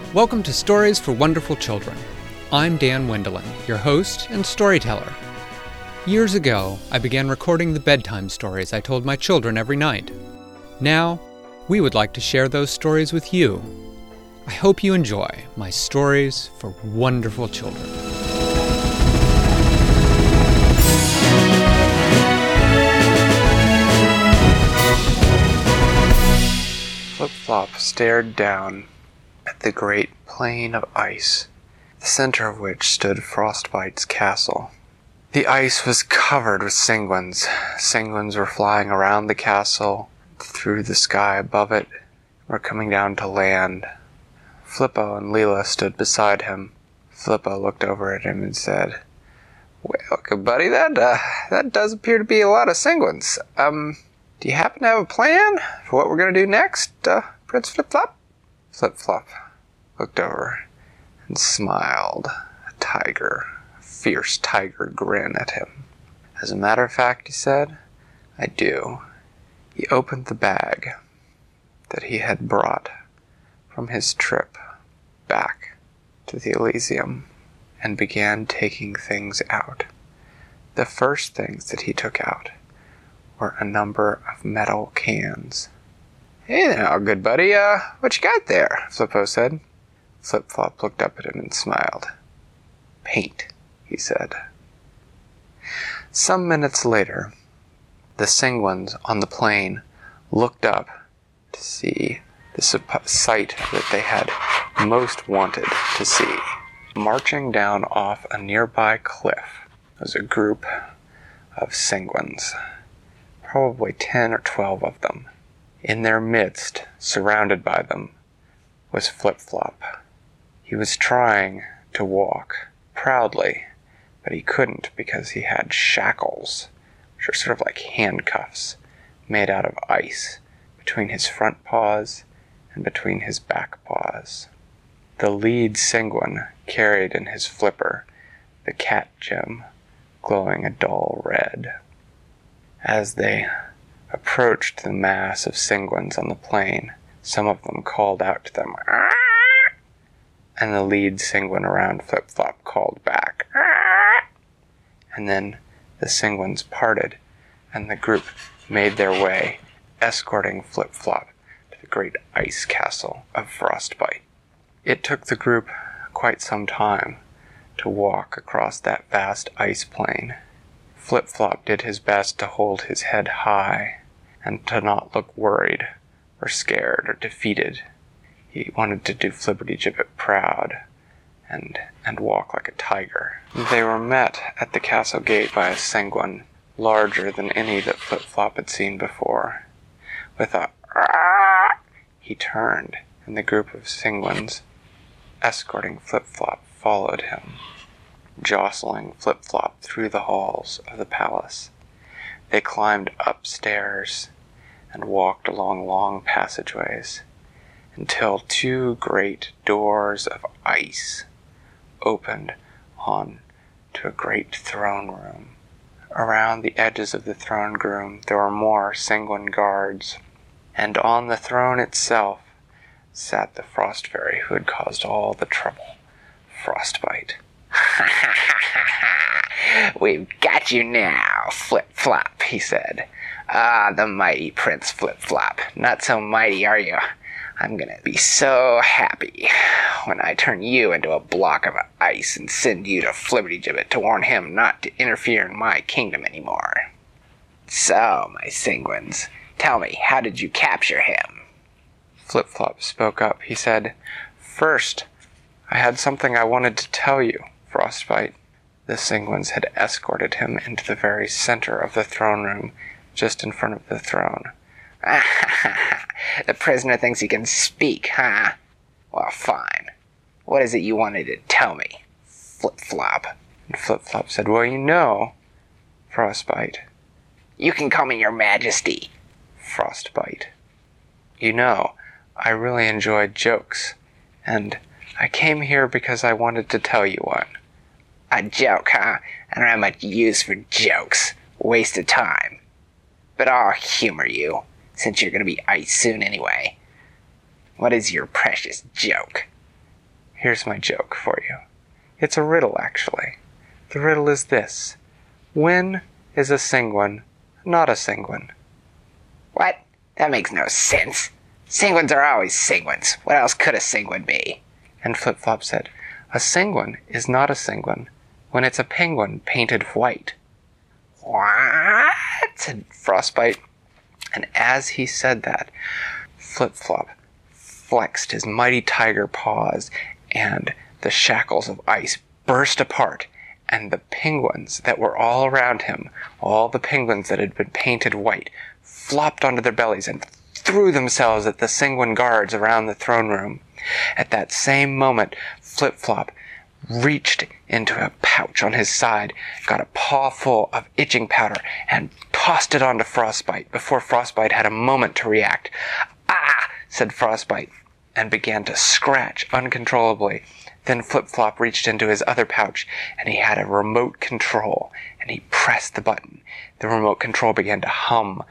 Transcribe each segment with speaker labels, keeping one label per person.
Speaker 1: Welcome to Stories for Wonderful Children. I'm Dan Wendelin, your host and storyteller. Years ago, I began recording the bedtime stories I told my children every night. Now, we would like to share those stories with you. I hope you enjoy my Stories for Wonderful Children.
Speaker 2: Flip-Flop stared down at the great plain of ice, the center of which stood Frostbite's castle. The ice was covered with sanguines. Sanguines were flying around the castle, through the sky above it, were coming down to land. Flippo and Leela stood beside him. Flippo looked over at him and said, "Well, good buddy, that does appear to be a lot of sanguines. Do you happen to have a plan for what we're going to do next, Prince Flip-Flop?" Flip-Flop looked over and smiled, a fierce tiger grin at him. "As a matter of fact," he said, "I do." He opened the bag that he had brought from his trip back to the Elysium and began taking things out. The first things that he took out were a number of metal cans. "Hey now, good buddy, what you got there?" Flippo said. Flip-Flop looked up at him and smiled. "Paint," he said. Some minutes later, the sanguines on the plain looked up to see the sight that they had most wanted to see. Marching down off a nearby cliff was a group of sanguines, probably 10 or 12 of them. In their midst, surrounded by them, was Flip-Flop. He was trying to walk proudly, but he couldn't because he had shackles, which are sort of like handcuffs, made out of ice, between his front paws and between his back paws. The lead sanguine carried in his flipper the cat gem, glowing a dull red. As they approached the mass of sanguines on the plain, some of them called out to them, "Arr!" And the lead sanguine around Flip-Flop called back, "Arr!" And then the sanguines parted, and the group made their way, escorting Flip-Flop to the great ice castle of Frostbite. It took the group quite some time to walk across that vast ice plain. Flip-Flop did his best to hold his head high and to not look worried or scared or defeated. He wanted to do Flibbertigibbet proud and walk like a tiger. They were met at the castle gate by a sanguine larger than any that Flip-Flop had seen before. With a "Arr!" he turned, and the group of sanguines escorting Flip-Flop followed him, jostling Flip-Flop through the halls of the palace. They climbed upstairs and walked along long passageways until two great doors of ice opened on to a great throne room. Around the edges of the throne room there were more sanguine guards, and on the throne itself sat the frost fairy who had caused all the trouble, Frostbite. "We've got you now, Flip-Flop," he said. "Ah, the mighty Prince Flip-Flop. Not so mighty, are you? I'm gonna be so happy when I turn you into a block of ice and send you to Flibbertigibbet to warn him not to interfere in my kingdom anymore. So, my sanguines, tell me, how did you capture him?" Flip-Flop spoke up. He said, "First, I had something I wanted to tell you, Frostbite." The sanguines had escorted him into the very center of the throne room, just in front of the throne. "The prisoner thinks he can speak, huh? Well, fine. What is it you wanted to tell me, Flip-Flop?" And Flip-Flop said, "Well, you know, Frostbite." "You can call me your majesty." Frostbite. "You know, I really enjoyed jokes, and I came here because I wanted to tell you one." "A joke, huh? I don't have much use for jokes. Waste of time. But I'll humor you, since you're going to be ice soon anyway. What is your precious joke?" Here's my joke for you. It's a riddle, actually. The riddle is this. When is a Singwin not a Singwin?
Speaker 3: What? That makes no sense. Singwins are always Singwins. What else could a Singwin be?
Speaker 2: And Flip-Flop said, a Singwin is not a Singwin when it's a penguin painted white.
Speaker 3: What?
Speaker 2: Said Frostbite. And as he said that, Flip-Flop flexed his mighty tiger paws, and the shackles of ice burst apart, and the penguins that were all around him, all the penguins that had been painted white, flopped onto their bellies and threw themselves at the Singwin guards around the throne room. At that same moment, Flip-Flop reached into a pouch on his side, got a paw full of itching powder, and tossed it onto Frostbite before Frostbite had a moment to react. "Ah!" said Frostbite, and began to scratch uncontrollably. Then Flip-Flop reached into his other pouch, and he had a remote control, and he pressed the button. The remote control began to hum.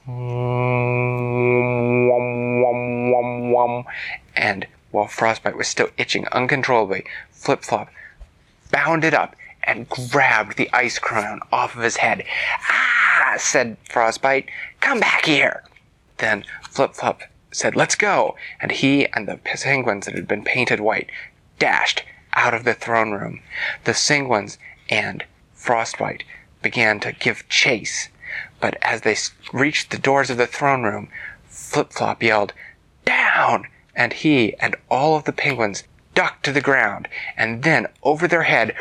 Speaker 2: And while Frostbite was still itching uncontrollably, Flip-Flop bounded up and grabbed the ice crown off of his head. "Ah!" said Frostbite. "Come back here!" Then Flip-Flop said, "Let's go!" And he and the penguins that had been painted white dashed out of the throne room. The Singwins and Frostbite began to give chase, but as they reached the doors of the throne room, Flip-Flop yelled, "Down!" And he and all of the penguins ducked to the ground, and then over their head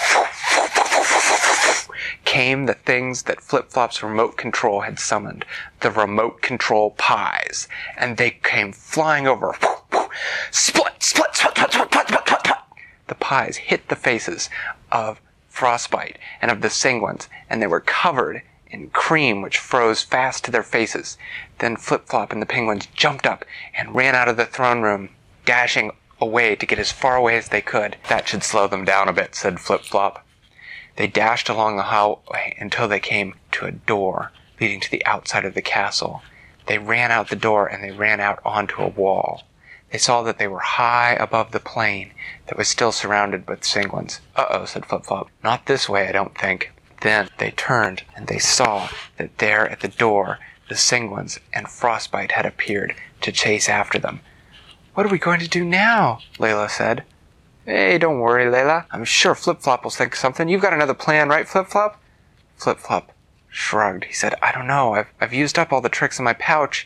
Speaker 2: came the things that Flip-Flop's remote control had summoned, the remote control pies, and they came flying over. Split, split, split, split, split, split, split, split. The pies hit the faces of Frostbite and of the Singwins, and they were covered in cream which froze fast to their faces. Then Flip-Flop and the penguins jumped up and ran out of the throne room, dashing away to get as far away as they could. "That should slow them down a bit," said Flip-Flop. They dashed along the hallway until they came to a door leading to the outside of the castle. They ran out the door and they ran out onto a wall. They saw that they were high above the plain that was still surrounded with Singwins. "Uh-oh," said Flip-Flop. "Not this way, I don't think." Then they turned and they saw that there at the door the Singwins and Frostbite had appeared to chase after them. "What are we going to do now?" Layla said. "Hey, don't worry, Layla. I'm sure Flip-Flop will think of something. You've got another plan, right, Flip-Flop?" Flip-Flop shrugged. He said, "I don't know. I've used up all the tricks in my pouch."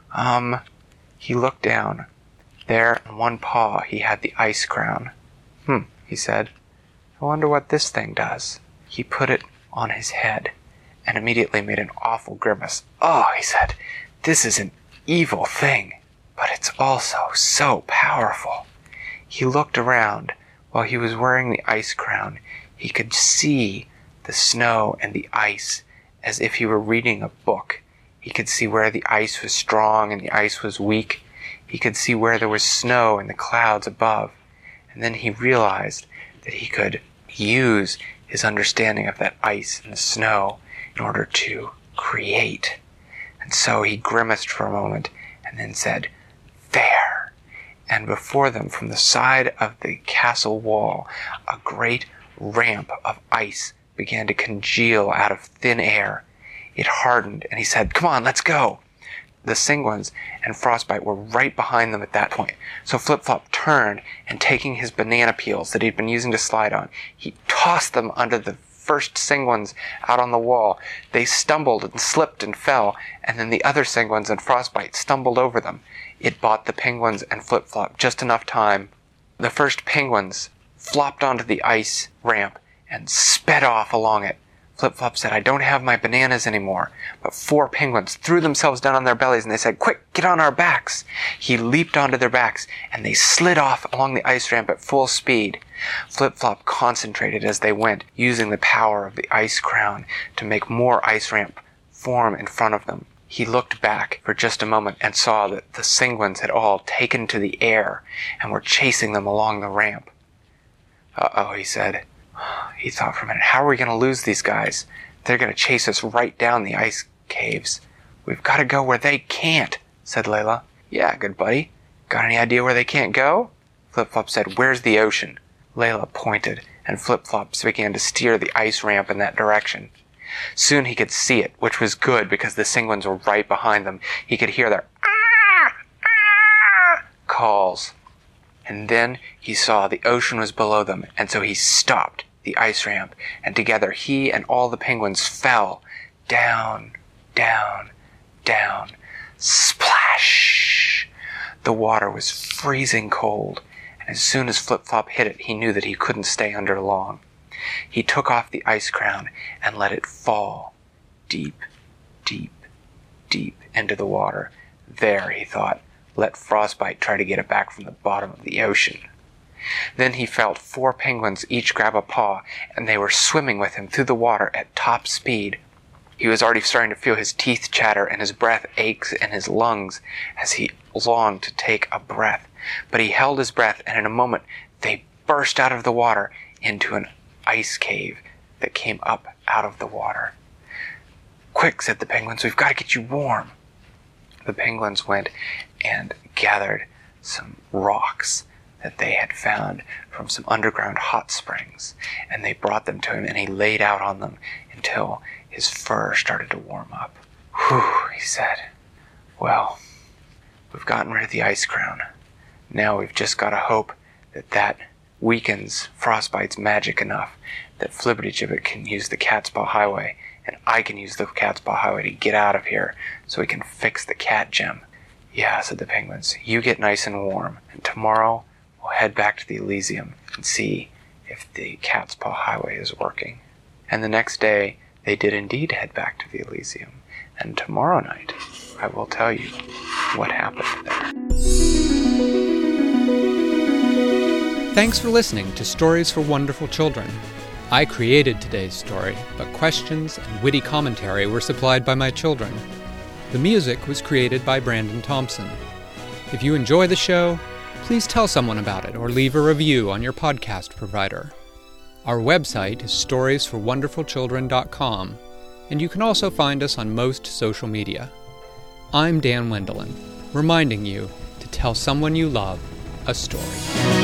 Speaker 2: He looked down. There on one paw he had the ice crown. He said. "I wonder what this thing does." He put it on his head and immediately made an awful grimace. "Oh," he said, "this is an evil thing, but it's also so powerful." He looked around. While he was wearing the ice crown, he could see the snow and the ice as if he were reading a book. He could see where the ice was strong and the ice was weak. He could see where there was snow in the clouds above. And then he realized that he could use his understanding of that ice and the snow in order to create. And so he grimaced for a moment and then said, "There." And before them, from the side of the castle wall, a great ramp of ice began to congeal out of thin air. It hardened, and he said, "Come on, let's go." The Singwins and Frostbite were right behind them at that point. So Flip-Flop turned, and taking his banana peels that he'd been using to slide on, he tossed them under the first Singwins out on the wall. They stumbled and slipped and fell, and then the other Singwins and Frostbite stumbled over them. It bought the penguins and Flip-Flop just enough time. The first penguins flopped onto the ice ramp and sped off along it. Flip-Flop said, "I don't have my bananas anymore." But 4 penguins threw themselves down on their bellies and they said, "Quick, get on our backs." He leaped onto their backs and they slid off along the ice ramp at full speed. Flip-Flop concentrated as they went, using the power of the ice crown to make more ice ramp form in front of them. He looked back for just a moment and saw that the Singwins had all taken to the air and were chasing them along the ramp. "Uh-oh," he said. He thought for a minute, "How are we going to lose these guys? They're going to chase us right down the ice caves." "We've got to go where they can't," said Layla. "Yeah, good buddy. Got any idea where they can't go?" Flip-Flop said, "Where's the ocean?" Layla pointed, and Flip-Flop began to steer the ice ramp in that direction. Soon he could see it, which was good because the Senguins were right behind them. He could hear their calls. And then he saw the ocean was below them, and so he stopped the ice ramp, and together he and all the penguins fell down, down, down. Splash! The water was freezing cold, and as soon as Flip-Flop hit it, he knew that he couldn't stay under long. He took off the ice crown and let it fall deep, deep, deep into the water. There, he thought, let Frostbite try to get it back from the bottom of the ocean. Then he felt 4 penguins each grab a paw, and they were swimming with him through the water at top speed. He was already starting to feel his teeth chatter and his breath aches in his lungs as he longed to take a breath. But he held his breath, and in a moment they burst out of the water into an ice cave that came up out of the water. "Quick," said the penguins, "we've got to get you warm." The penguins went and gathered some rocks that they had found from some underground hot springs, and they brought them to him, and he laid out on them until his fur started to warm up. "Whew," he said. "Well, we've gotten rid of the ice crown. Now we've just got to hope that weakens Frostbite's magic enough that Flibbertigibbet can use the Cat's Paw Highway, and I can use the Cat's Paw Highway to get out of here so we can fix the cat gem." "Yeah," said the penguins. "You get nice and warm, and tomorrow we'll head back to the Elysium and see if the Cat's Paw Highway is working." And the next day, they did indeed head back to the Elysium, and tomorrow night I will tell you what happened there.
Speaker 1: Thanks for listening to Stories for Wonderful Children. I created today's story, but questions and witty commentary were supplied by my children. The music was created by Brandon Thompson. If you enjoy the show, please tell someone about it or leave a review on your podcast provider. Our website is storiesforwonderfulchildren.com, and you can also find us on most social media. I'm Dan Wendelin, reminding you to tell someone you love a story.